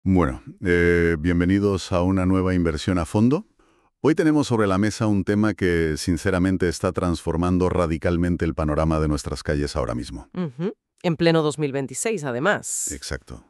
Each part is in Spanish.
Bueno, bienvenidos a una nueva inversión a fondo. Hoy tenemos sobre la mesa un tema que sinceramente está transformando radicalmente el panorama de nuestras calles ahora mismo. Ujú. En pleno 2026, además. Exacto.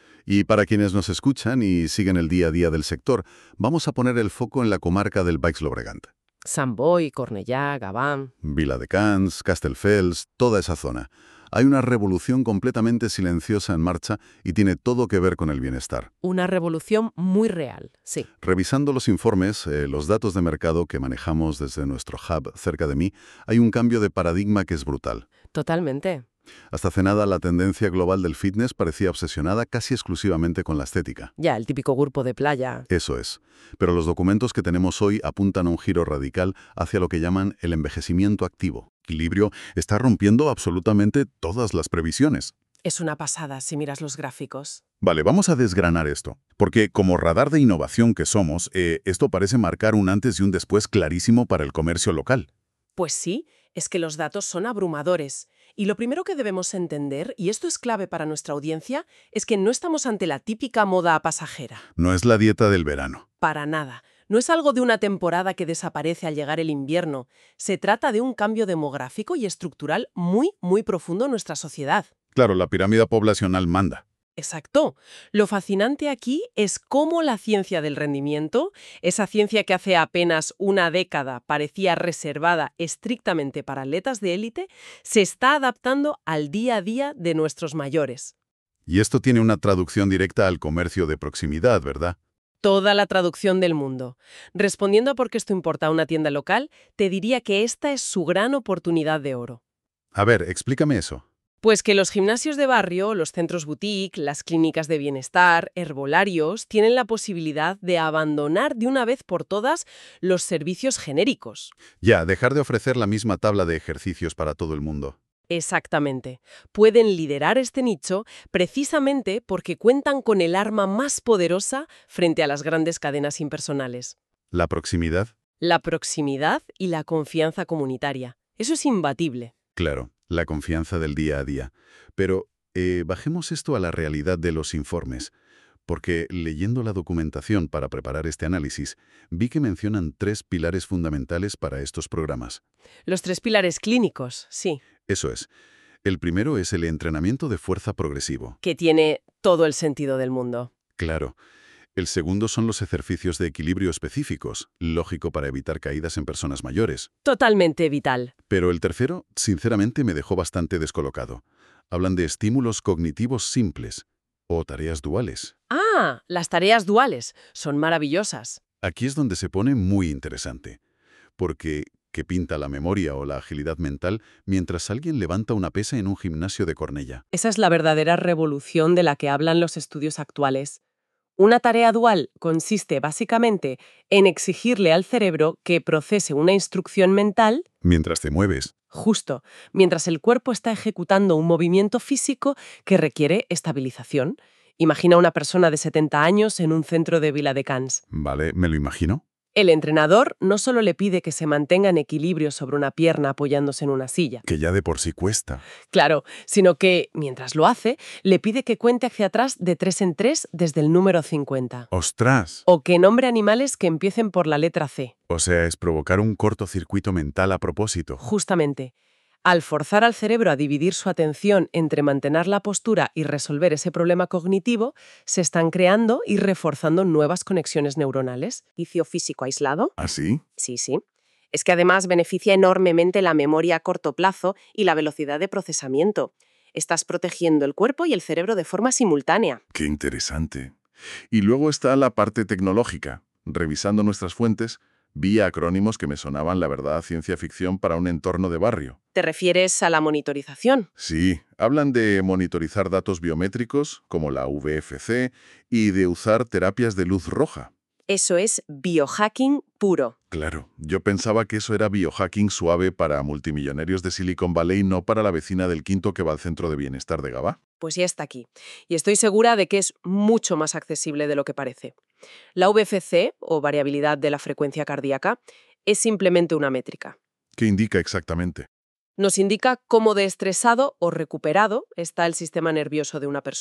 Y para quienes nos escuchan y siguen el día a día del sector, vamos a poner el foco en la comarca del Baix Llobregat. Sant Boi, Cornellà, Gavà... Viladecans, Castelldefels, toda esa zona. Hay una revolución completamente silenciosa en marcha y tiene todo que ver con el bienestar. Una revolución muy real, sí. Revisando los informes, los datos de mercado que manejamos desde nuestro hub cerca de mí, hay un cambio de paradigma que es brutal. Totalmente. Hasta hace nada, la tendencia global del fitness parecía obsesionada casi exclusivamente con la estética. Ya, el típico grupo de playa. Eso es. Pero los documentos que tenemos hoy apuntan a un giro radical hacia lo que llaman el envejecimiento activo. Equilibrio está rompiendo absolutamente todas las previsiones. Es una pasada si miras los gráficos. Vale, vamos a desgranar esto, porque como radar de innovación que somos, esto parece marcar un antes y un después clarísimo para el comercio local. Pues sí, es que los datos son abrumadores. Y lo primero que debemos entender, y esto es clave para nuestra audiencia, es que no estamos ante la típica moda pasajera. No es la dieta del verano. Para nada. No es algo de una temporada que desaparece al llegar el invierno. Se trata de un cambio demográfico y estructural muy, muy profundo en nuestra sociedad. Claro, la pirámide poblacional manda. Exacto. Lo fascinante aquí es cómo la ciencia del rendimiento, esa ciencia que hace apenas una década parecía reservada estrictamente para atletas de élite, se está adaptando al día a día de nuestros mayores. Y esto tiene una traducción directa al comercio de proximidad, ¿verdad? Toda la traducción del mundo. Respondiendo a por qué esto importa a una tienda local, te diría que esta es su gran oportunidad de oro. A ver, explícame eso. Pues que los gimnasios de barrio, los centros boutique, las clínicas de bienestar, herbolarios, tienen la posibilidad de abandonar de una vez por todas los servicios genéricos. Ya, dejar de ofrecer la misma tabla de ejercicios para todo el mundo. Exactamente. Pueden liderar este nicho precisamente porque cuentan con el arma más poderosa frente a las grandes cadenas impersonales. ¿La proximidad? La proximidad y la confianza comunitaria. Eso es imbatible. Claro, la confianza del día a día. Pero bajemos esto a la realidad de los informes, porque leyendo la documentación para preparar este análisis, vi que mencionan 3 pilares fundamentales para estos programas. Los 3 pilares clínicos, sí, Eso es. El primero es el entrenamiento de fuerza progresivo. que tiene todo el sentido del mundo. Claro. El segundo son los ejercicios de equilibrio específicos, lógico para evitar caídas en personas mayores. Totalmente vital. Pero el tercero, sinceramente, me dejó bastante descolocado. Hablan de estímulos cognitivos simples o tareas duales. Ah, las tareas duales son maravillosas. Aquí es donde se pone muy interesante, porque ¿qué pinta la memoria o la agilidad mental mientras alguien levanta una pesa en un gimnasio de Cornellà? Esa es la verdadera revolución de la que hablan los estudios actuales. Una tarea dual consiste básicamente en exigirle al cerebro que procese una instrucción mental Mientras te mueves. justo mientras el cuerpo está ejecutando un movimiento físico que requiere estabilización. Imagina una persona de 70 años en un centro de Viladecans. Vale, me lo imagino. El entrenador no solo le pide que se mantenga en equilibrio sobre una pierna apoyándose en una silla, Que ya de por sí cuesta. claro, sino que, mientras lo hace, le pide que cuente hacia atrás de 3 en 3 desde el número 50. ¡Ostras! O que nombre animales que empiecen por la letra C. O sea, es provocar un cortocircuito mental a propósito. Justamente, al forzar al cerebro a dividir su atención entre mantener la postura y resolver ese problema cognitivo, se están creando y reforzando nuevas conexiones neuronales. ¿Ejercicio físico aislado? ¿Así? Sí, sí. Es que además beneficia enormemente la memoria a corto plazo y la velocidad de procesamiento. Estás protegiendo el cuerpo y el cerebro de forma simultánea. ¡Qué interesante! Y luego está la parte tecnológica. Revisando nuestras fuentes, vi acrónimos que me sonaban la verdad a ciencia ficción para un entorno de barrio. ¿Te refieres a la monitorización? Sí, hablan de monitorizar datos biométricos, como la VFC, y de usar terapias de luz roja. Eso es biohacking puro. Claro, yo pensaba que eso era biohacking suave para multimillonarios de Silicon Valley, no para la vecina del quinto que va al centro de bienestar de Gavà. Pues ya está aquí. Y estoy segura de que es mucho más accesible de lo que parece. La VFC, o variabilidad de la frecuencia cardíaca, es simplemente una métrica. ¿Qué indica exactamente? Nos indica cómo de estresado o recuperado está el sistema nervioso de una persona.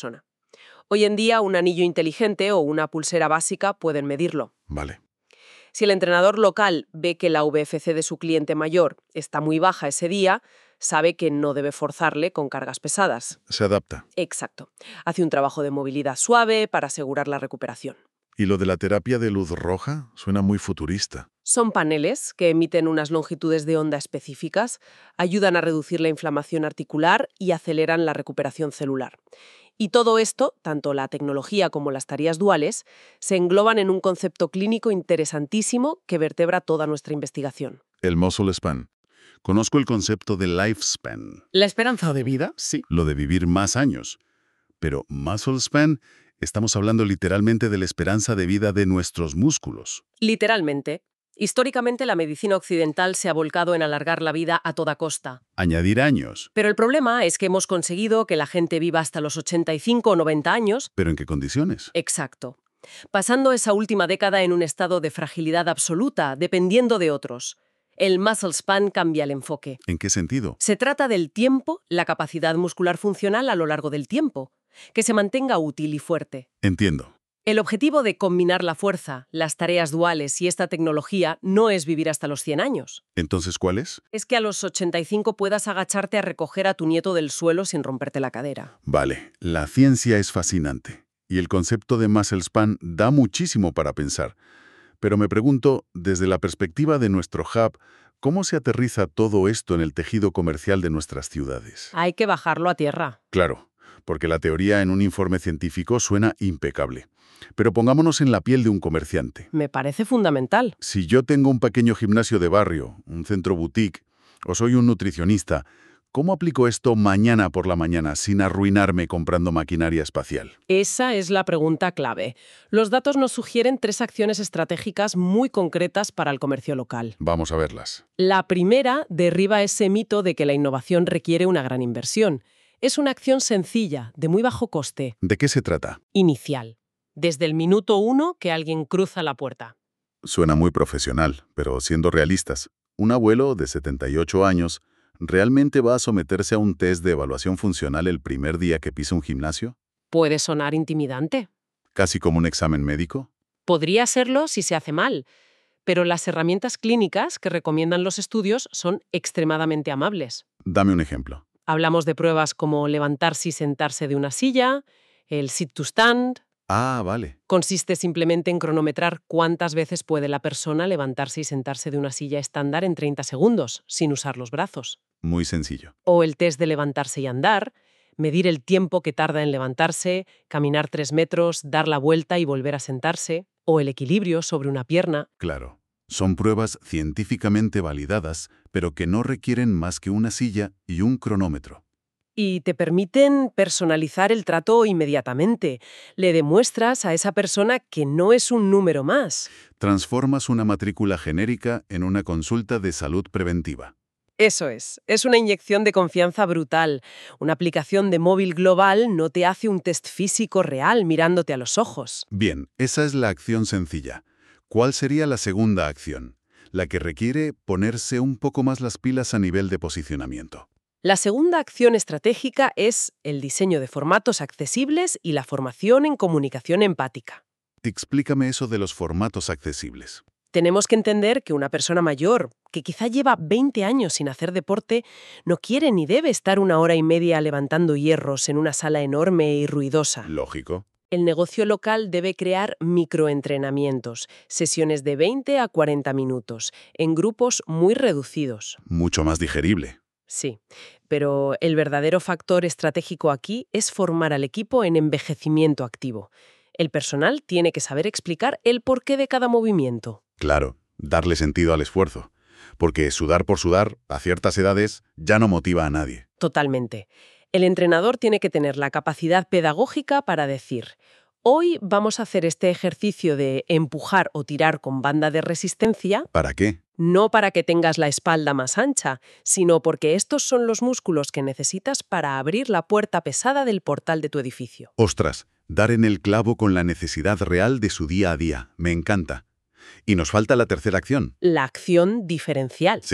Hoy en día un anillo inteligente o una pulsera básica pueden medirlo. Vale. Si el entrenador local ve que la VFC de su cliente mayor está muy baja ese día, sabe que no debe forzarle con cargas pesadas. Se adapta. Exacto. Hace un trabajo de movilidad suave para asegurar la recuperación. Y lo de la terapia de luz roja suena muy futurista. Son paneles que emiten unas longitudes de onda específicas, ayudan a reducir la inflamación articular y aceleran la recuperación celular. Y todo esto, tanto la tecnología como las tareas duales, se engloban en un concepto clínico interesantísimo que vertebra toda nuestra investigación. El muscle span. Conozco el concepto de lifespan, La esperanza de vida, sí. lo de vivir más años. Pero muscle span, estamos hablando literalmente de la esperanza de vida de nuestros músculos. Literalmente. Históricamente la medicina occidental se ha volcado en alargar la vida a toda costa. Añadir años. Pero el problema es que hemos conseguido que la gente viva hasta los 85 o 90 años. ¿Pero en qué condiciones? Exacto. Pasando esa última década en un estado de fragilidad absoluta, dependiendo de otros. El muscle span cambia el enfoque. ¿En qué sentido? Se trata del tiempo, la capacidad muscular funcional a lo largo del tiempo, que se mantenga útil y fuerte. Entiendo. El objetivo de combinar la fuerza, las tareas duales y esta tecnología no es vivir hasta los 100 años. ¿Entonces cuál es? Es que a los 85 puedas agacharte a recoger a tu nieto del suelo sin romperte la cadera. Vale, la ciencia es fascinante. Y el concepto de muscle span da muchísimo para pensar. Pero me pregunto, desde la perspectiva de nuestro hub, ¿cómo se aterriza todo esto en el tejido comercial de nuestras ciudades? Hay que bajarlo a tierra. Claro, porque la teoría en un informe científico suena impecable. Pero pongámonos en la piel de un comerciante. Me parece fundamental. Si yo tengo un pequeño gimnasio de barrio, un centro boutique, o soy un nutricionista, ¿cómo aplico esto mañana por la mañana sin arruinarme comprando maquinaria espacial? Esa es la pregunta clave. Los datos nos sugieren 3 acciones estratégicas muy concretas para el comercio local. Vamos a verlas. La primera derriba ese mito de que la innovación requiere una gran inversión. Es una acción sencilla, de muy bajo coste, ¿De qué se trata? inicial. Desde el minuto 1 que alguien cruza la puerta. Suena muy profesional, pero siendo realistas, un abuelo de 78 años ¿realmente va a someterse a un test de evaluación funcional el primer día que pisa un gimnasio? Puede sonar intimidante. ¿Casi como un examen médico? Podría serlo si se hace mal, pero las herramientas clínicas que recomiendan los estudios son extremadamente amables. Dame un ejemplo. Hablamos de pruebas como levantarse y sentarse de una silla, el sit to stand. Ah, vale. Consiste simplemente en cronometrar cuántas veces puede la persona levantarse y sentarse de una silla estándar en 30 segundos, sin usar los brazos. Muy sencillo. O el test de levantarse y andar, medir el tiempo que tarda en levantarse, caminar 3 metros, dar la vuelta y volver a sentarse, o el equilibrio sobre una pierna. Claro. Son pruebas científicamente validadas, pero que no requieren más que una silla y un cronómetro. Y te permiten personalizar el trato inmediatamente. Le demuestras a esa persona que no es un número más. Transformas una matrícula genérica en una consulta de salud preventiva. Eso es una inyección de confianza brutal. Una aplicación de móvil global no te hace un test físico real mirándote a los ojos. Bien, esa es la acción sencilla. ¿Cuál sería la segunda acción? La que requiere ponerse un poco más las pilas a nivel de posicionamiento. La segunda acción estratégica es el diseño de formatos accesibles y la formación en comunicación empática. Explícame eso de los formatos accesibles. Tenemos que entender que una persona mayor, que quizá lleva 20 años sin hacer deporte, no quiere ni debe estar 1 hora y media levantando hierros en una sala enorme y ruidosa. Lógico. El negocio local debe crear microentrenamientos, sesiones de 20 a 40 minutos, en grupos muy reducidos. Mucho más digerible. Sí, pero el verdadero factor estratégico aquí es formar al equipo en envejecimiento activo. El personal tiene que saber explicar el porqué de cada movimiento. Claro, darle sentido al esfuerzo. Porque sudar por sudar, a ciertas edades, ya no motiva a nadie. Totalmente. El entrenador tiene que tener la capacidad pedagógica para decir: hoy vamos a hacer este ejercicio de empujar o tirar con banda de resistencia, ¿Para qué? no para que tengas la espalda más ancha, sino porque estos son los músculos que necesitas para abrir la puerta pesada del portal de tu edificio. Ostras, dar en el clavo con la necesidad real de su día a día. Me encanta. Y nos falta la tercera acción. La acción diferencial. Sí.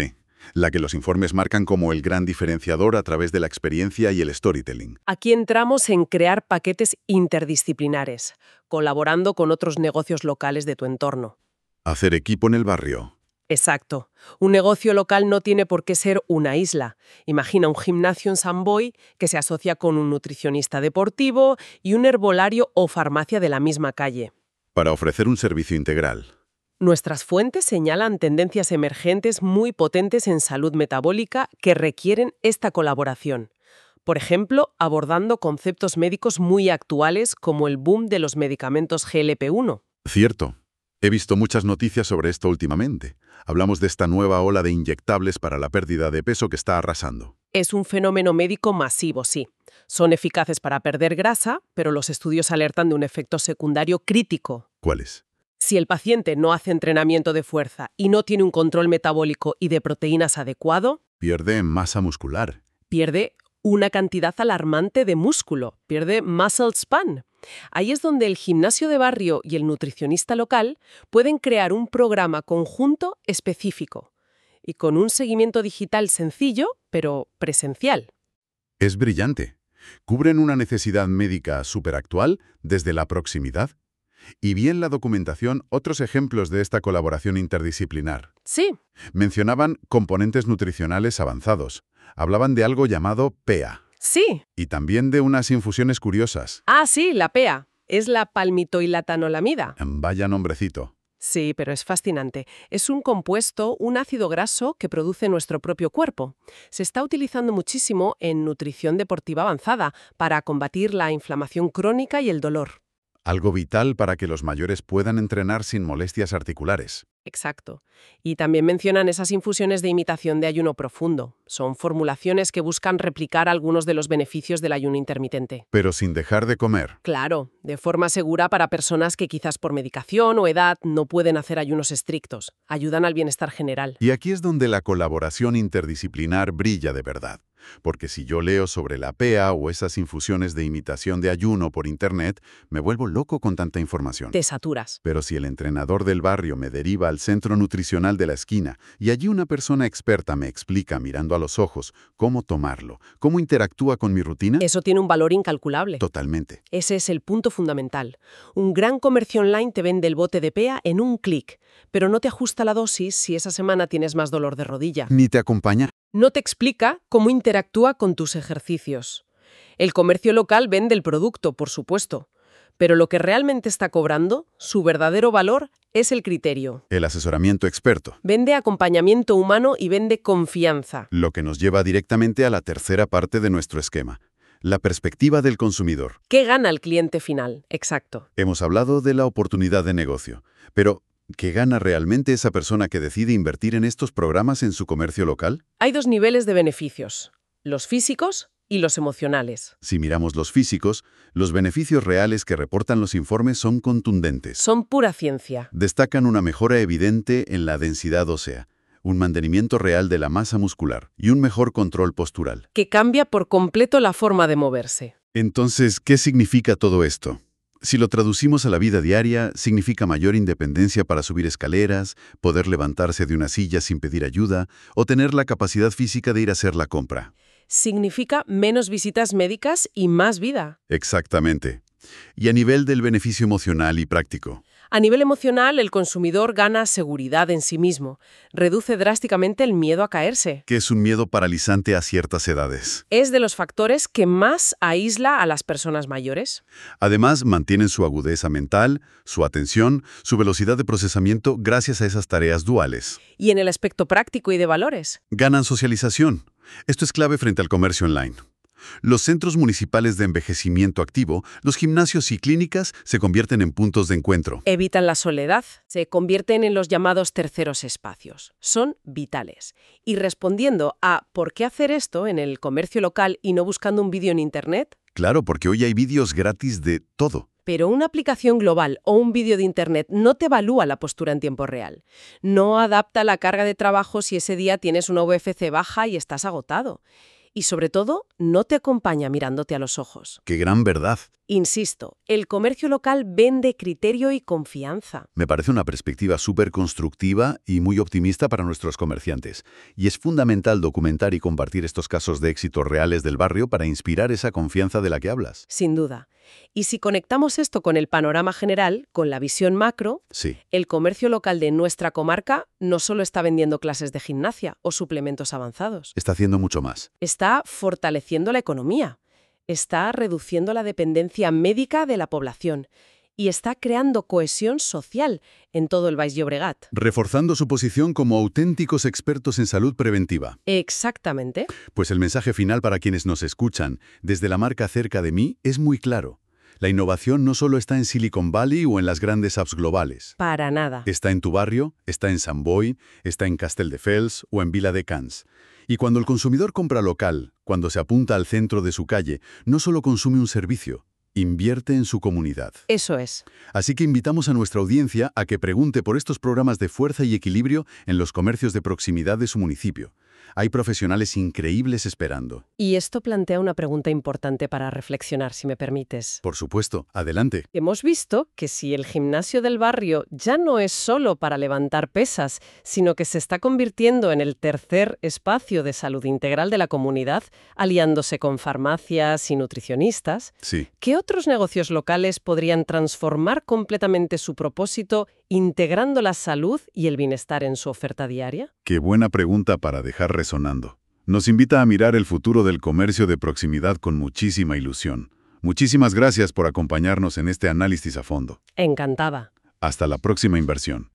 la que los informes marcan como el gran diferenciador a través de la experiencia y el storytelling. Aquí entramos en crear paquetes interdisciplinares, colaborando con otros negocios locales de tu entorno. Hacer equipo en el barrio. Exacto. Un negocio local no tiene por qué ser una isla. Imagina un gimnasio en San Boi que se asocia con un nutricionista deportivo y un herbolario o farmacia de la misma calle. Para ofrecer un servicio integral. Nuestras fuentes señalan tendencias emergentes muy potentes en salud metabólica que requieren esta colaboración. Por ejemplo, abordando conceptos médicos muy actuales como el boom de los medicamentos GLP-1. Cierto. He visto muchas noticias sobre esto últimamente. Hablamos de esta nueva ola de inyectables para la pérdida de peso que está arrasando. Es un fenómeno médico masivo, sí. Son eficaces para perder grasa, pero los estudios alertan de un efecto secundario crítico. ¿Cuáles? Si el paciente no hace entrenamiento de fuerza y no tiene un control metabólico y de proteínas adecuado, Pierde masa muscular. pierde una cantidad alarmante de músculo, pierde muscle span. Ahí es donde el gimnasio de barrio y el nutricionista local pueden crear un programa conjunto específico y con un seguimiento digital sencillo, pero presencial. Es brillante. Cubren una necesidad médica superactual desde la proximidad. Y vi en la documentación otros ejemplos de esta colaboración interdisciplinar. Sí, Mencionaban componentes nutricionales avanzados. Hablaban de algo llamado PEA. sí. Y también de unas infusiones curiosas. Ah, sí, la PEA. Es la palmitoilatanolamida. Vaya nombrecito. Sí, pero es fascinante. Es un compuesto, un ácido graso que produce nuestro propio cuerpo. Se está utilizando muchísimo en nutrición deportiva avanzada para combatir la inflamación crónica y el dolor. Algo vital para que los mayores puedan entrenar sin molestias articulares. Exacto. Y también mencionan esas infusiones de imitación de ayuno profundo. Son formulaciones que buscan replicar algunos de los beneficios del ayuno intermitente. Pero sin dejar de comer. Claro, de forma segura para personas que quizás por medicación o edad no pueden hacer ayunos estrictos. Ayudan al bienestar general. Y aquí es donde la colaboración interdisciplinar brilla de verdad. Porque si yo leo sobre la PEA o esas infusiones de imitación de ayuno por Internet, me vuelvo loco con tanta información. Te saturas. Pero si el entrenador del barrio me deriva al centro nutricional de la esquina y allí una persona experta me explica mirando a los ojos cómo tomarlo, cómo interactúa con mi rutina, Eso tiene un valor incalculable. totalmente. Ese es el punto fundamental. Un gran comercio online te vende el bote de PEA en un clic, pero no te ajusta la dosis si esa semana tienes más dolor de rodilla. Ni te acompaña. No te explica cómo interactúa con tus ejercicios. El comercio local vende el producto, por supuesto, pero lo que realmente está cobrando, su verdadero valor, es el criterio. El asesoramiento experto. Vende acompañamiento humano y vende confianza. Lo que nos lleva directamente a la tercera parte de nuestro esquema. La perspectiva del consumidor. ¿Qué gana el cliente final? Exacto. Hemos hablado de la oportunidad de negocio, pero ¿qué gana realmente esa persona que decide invertir en estos programas en su comercio local? Hay dos niveles de beneficios, los físicos y los emocionales. Si miramos los físicos, los beneficios reales que reportan los informes son contundentes. Son pura ciencia. Destacan una mejora evidente en la densidad ósea, un mantenimiento real de la masa muscular y un mejor control postural. Que cambia por completo la forma de moverse. Entonces, ¿qué significa todo esto? Si lo traducimos a la vida diaria, significa mayor independencia para subir escaleras, poder levantarse de una silla sin pedir ayuda o tener la capacidad física de ir a hacer la compra. Significa menos visitas médicas y más vida. Exactamente. Y a nivel del beneficio emocional y práctico. A nivel emocional, el consumidor gana seguridad en sí mismo, reduce drásticamente el miedo a caerse. Que es un miedo paralizante a ciertas edades. Es de los factores que más aísla a las personas mayores. Además, mantienen su agudeza mental, su atención, su velocidad de procesamiento gracias a esas tareas duales. Y en el aspecto práctico y de valores. Ganan socialización. Esto es clave frente al comercio online. Los centros municipales de envejecimiento activo, los gimnasios y clínicas se convierten en puntos de encuentro. Evitan la soledad, se convierten en los llamados terceros espacios. Son vitales. Y respondiendo a ¿por qué hacer esto en el comercio local y no buscando un vídeo en Internet? Claro, porque hoy hay vídeos gratis de todo. Pero una aplicación global o un vídeo de Internet no te evalúa la postura en tiempo real. No adapta la carga de trabajo si ese día tienes una VFC baja y estás agotado. Y sobre todo, no te acompaña mirándote a los ojos. ¡Qué gran verdad! Insisto, el comercio local vende criterio y confianza. Me parece una perspectiva súper constructiva y muy optimista para nuestros comerciantes. Y es fundamental documentar y compartir estos casos de éxito reales del barrio para inspirar esa confianza de la que hablas. Sin duda. Y si conectamos esto con el panorama general, con la visión macro, Sí, el comercio local de nuestra comarca no solo está vendiendo clases de gimnasia o suplementos avanzados, está haciendo mucho más. está fortaleciendo la economía, está reduciendo la dependencia médica de la población y está creando cohesión social en todo el Baix Llobregat. Reforzando su posición como auténticos expertos en salud preventiva. Exactamente. Pues el mensaje final para quienes nos escuchan, desde la marca cerca de mí, es muy claro. La innovación no solo está en Silicon Valley o en las grandes apps globales. Para nada. Está en tu barrio, está en Sant Boi, está en Castelldefels o en Viladecans. Y cuando el consumidor compra local, cuando se apunta al centro de su calle, no solo consume un servicio, invierte en su comunidad. Eso es. Así que invitamos a nuestra audiencia a que pregunte por estos programas de fuerza y equilibrio en los comercios de proximidad de su municipio. Hay profesionales increíbles esperando. Y esto plantea una pregunta importante para reflexionar, si me permites. Por supuesto, adelante. Hemos visto que si el gimnasio del barrio ya no es solo para levantar pesas, sino que se está convirtiendo en el tercer espacio de salud integral de la comunidad, aliándose con farmacias y nutricionistas, Sí. ¿qué otros negocios locales podrían transformar completamente su propósito integrando la salud y el bienestar en su oferta diaria? Qué buena pregunta para dejar resonando. Nos invita a mirar el futuro del comercio de proximidad con muchísima ilusión. Muchísimas gracias por acompañarnos en este análisis a fondo. Encantada. Hasta la próxima inversión.